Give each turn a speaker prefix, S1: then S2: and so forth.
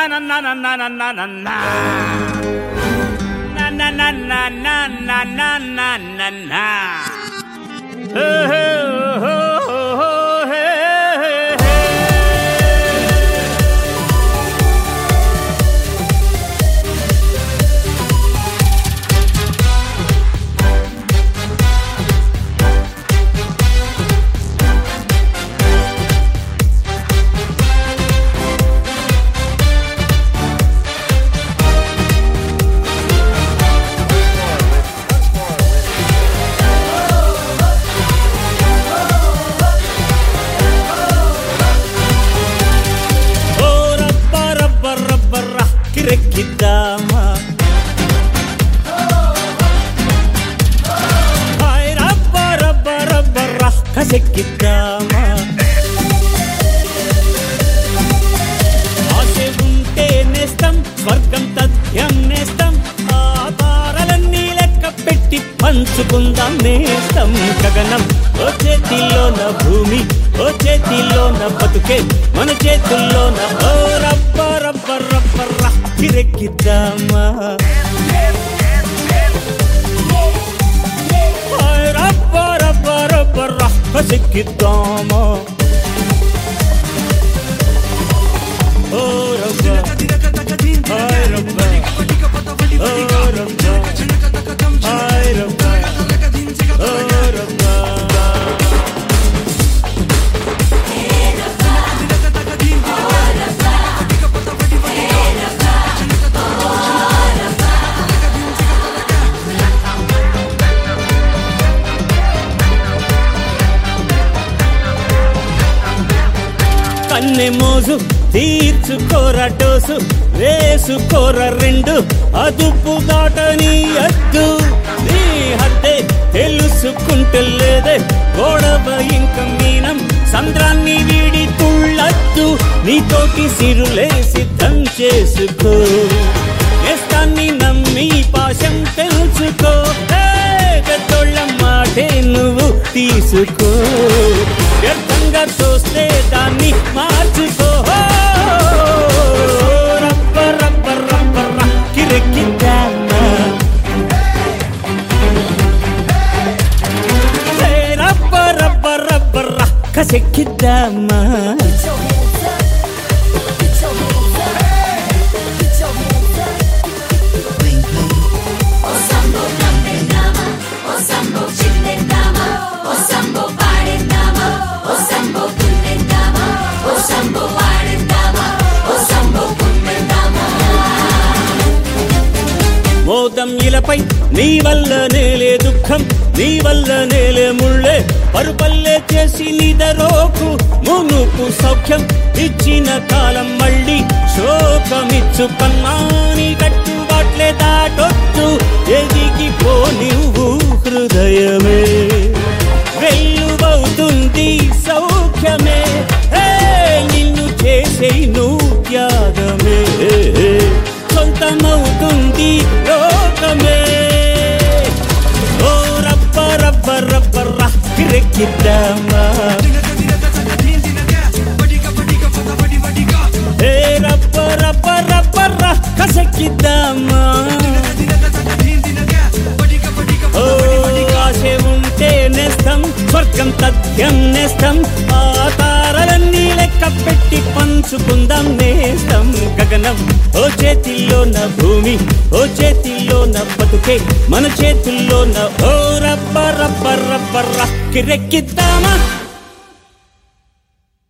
S1: కిరెక్కిద్దామా hi రబ్బ రబ్బ రబ్బ కసెక్కిద్దామా ఆశ ఉంటే నేస్తం స్వర్గం తథ్యం నేస్తం ఆ తారలన్నీ లెక్క పెట్టి పంచుకుందాం నేస్తం గగనం ఓ చేతిలోన భూమి ఓ చేతిలోన బతుకే మన చేతుల్లోన ఓ రబ్బ రబ్బ రబ్బ కిరెక్కిద్దామా రబ్బ రబ్బ రబ్బ కసెక్కిద్దామా ఓ రబ్బ హాయ్ రబ్బ ఓ రబ్బ హాయ్ రబ్బ ఓ రబ్బ కన్నె మోజు తీర్చుకోర డోసు వేసుకోర రెండు అదుపు దాటని అద్దు నీ హద్దే తెలుసుకుంటలేదే గొడవ ఇంక మీనం సంద్రాన్ని వీడి తుళ్ళద్దు నీతోటి సిరులే సిద్ధం చేసుకో నేస్తాన్ని నమ్మి పాశం తెలుసుకో గతోళ్ళ మాటే నువ్వు తీసుకో వ్యర్థంగా చూస్తే దాన్ని మార్చుకో రబ్బ రబ్బ రబ్బ కిరెక్కిద్దామా రబ్బ రబ్బ రబ్బ కసెక్కిద్దామా మోదం ఇలపై నీ వల్ల నేలే దుఃఖం నీ వల్ల నేలే ముళ్ళే పరుపల్లే చేసి నిదరోకు మునుపు సౌఖ్యం ఇచ్చిన కాలం మళ్ళీ శోకమిచ్చు కన్నాని కట్టుబాట్లే దాటొచ్చు ఎదిగి పో నువ్వు హృదయమే వెల్లువవుతుంది సౌఖ్యమే నిన్ను చేసే నువ్వు త్యాగమే సొంతమవుతుంది లోకమే ఓ రబ్బ రబ్బ రబ్బ కిరెక్కిద్దామా రబ్బ రబ్బ రబ్బ కసెక్కిద్దామా ఓ ఆశ ఉంటే నేస్తం స్వర్గం తథ్యం నేస్తం ఆ తారలన్నీ లెక్క పెట్టి పంచుకుందాం నేస్తం గగనం ఓ చేతిలోన భూమి ఓ చేతిలోన బతుకే మన చేతుల్లోన ఓ రబ్బ రబ్బ రబ్బ కిరెక్కిద్దామా